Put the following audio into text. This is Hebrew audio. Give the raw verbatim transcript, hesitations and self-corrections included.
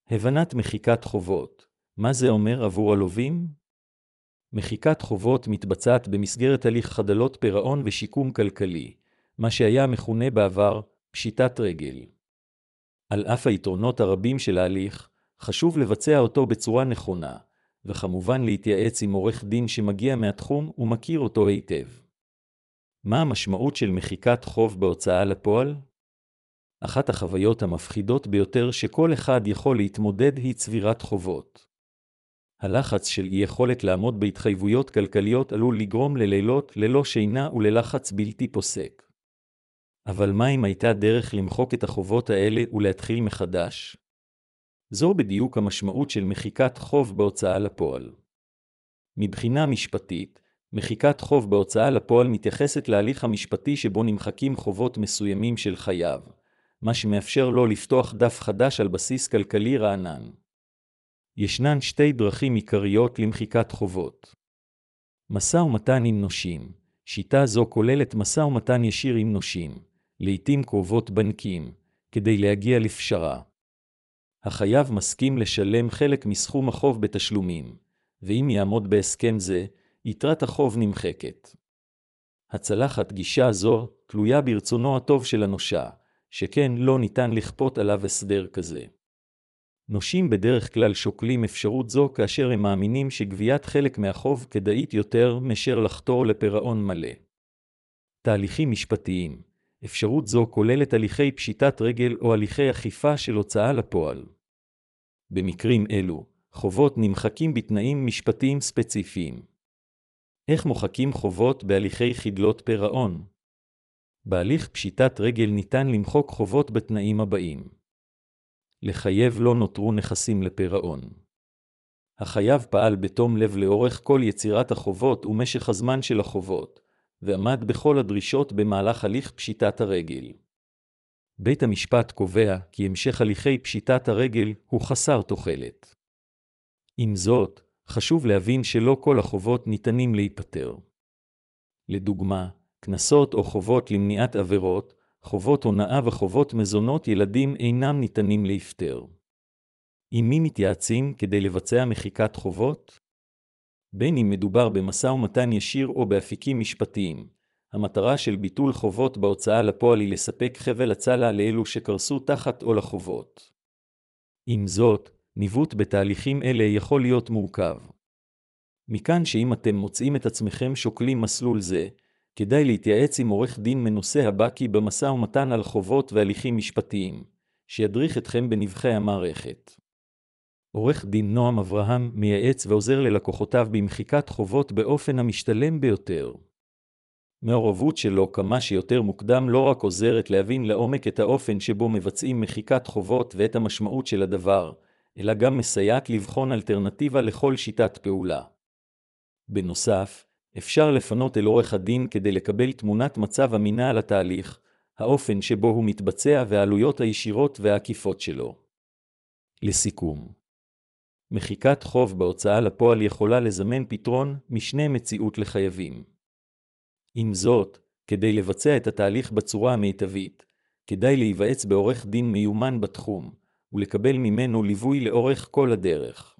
הבנת מחיקת חובות. מה זה אומר עבור הלווים? מחיקת חובות מתבצעת במסגרת הליך חדלות פירעון ושיקום כלכלי, מה שהיה מכונה בעבר פשיטת רגל. על אף היתרונות הרבים של ההליך, חשוב לבצע אותו בצורה נכונה, וכמובן להתייעץ עם עורך דין שמגיע מהתחום ומכיר אותו היטב. מה המשמעות של מחיקת חוב בהוצאה לפועל? אחת החוויות המפחידות ביותר שכל אחד יכול להתמודד היא צבירת חובות. הלחץ של אי יכולת לעמוד בהתחייבויות כלכליות עלול לגרום ללילות ללא שינה וללחץ בלתי פוסק. אבל מה אם הייתה דרך למחוק את החובות האלה ולהתחיל מחדש? זו בדיוק המשמעות של מחיקת חוב בהוצאה לפועל. מבחינה משפטית, מחיקת חוב בהוצאה לפועל מתייחסת להליך המשפטי שבו נמחקים חובות מסוימים של חייב, מה שמאפשר לו לפתוח דף חדש על בסיס כלכלי רענן. ישנן שתי דרכים עיקריות למחיקת חובות. משא ומתן עם נושים. שיטה זו כוללת משא ומתן ישיר עם נושים, לעתים קרובות בנקים, כדי להגיע לפשרה. החייב מסכים לשלם חלק מסכום החוב בתשלומים, ואם יעמוד בהסכם זה, יתרת החוב נמחקת. הצלחת גישה זו תלויה ברצונו הטוב של הנושה, שכן לא ניתן לכפות עליו הסדר כזה. נושים בדרך כלל שוקלים אפשרות זו כאשר הם מאמינים שגביית חלק מהחוב כדאית יותר מאשר לחתור לפירעון מלא. תהליכים משפטיים. אפשרות זו כוללת הליכי פשיטת רגל או הליכי אכיפה של הוצאה לפועל. במקרים אלו, חובות נמחקים בתנאים משפטיים ספציפיים. איך מוחקים חובות בהליכי חדלות פירעון? בהליך פשיטת רגל ניתן למחוק חובות בתנאים הבאים. לחייב לא נותרו נכסים לפירעון. החייב פעל בתום לב לאורך כל יצירת החובות ומשך הזמן של החובות, ועמד בכל הדרישות במהלך הליך פשיטת הרגל. בית המשפט קובע כי המשך הליכי פשיטת הרגל הוא חסר תוחלת. עם זאת, חשוב להבין שלא כל החובות ניתנים להיפטר. לדוגמה, קנסות או חובות למניעת עבירות, חובות הונאה וחובות מזונות ילדים אינם ניתנים להפטר. עם מי מתייעצים כדי לבצע מחיקת חובות? בין אם מדובר במשא ומתן ישיר או באפיקים משפטיים, המטרה של ביטול חובות בהוצאה לפועל היא לספק חבל הצלה לאלו שקרסו תחת עול החובות. עם זאת, ניווט בתהליכים אלה יכול להיות מורכב. מכאן שאם אתם מוצאים את עצמכם שוקלים מסלול זה, כדאי להתייעץ עם עורך דין מנוסה הבקי במשא ומתן על חובות והליכים משפטיים, שידריך אתכם בנבחי המערכת. עורך דין נועם אברהם מייעץ ועוזר ללקוחותיו במחיקת חובות באופן המשתלם ביותר. מעורבות שלו כמה שיותר מוקדם לא רק עוזרת להבין לעומק את האופן שבו מבצעים מחיקת חובות ואת המשמעות של הדבר, אלא גם מסייעת לבחון אלטרנטיבה לכל שיטת פעולה. בנוסף, אפשר לפנות אל עורך הדין כדי לקבל תמונת מצב אמינה על התהליך, האופן שבו הוא מתבצע והעלויות הישירות והעקיפות שלו. לסיכום, מחיקת חוב בהוצאה לפועל יכולה לזמן פתרון משנה מציאות לחייבים. עם זאת, כדי לבצע את התהליך בצורה המיטבית, כדאי להיוועץ בעורך דין מיומן בתחום, ולקבל ממנו ליווי לאורך כל הדרך.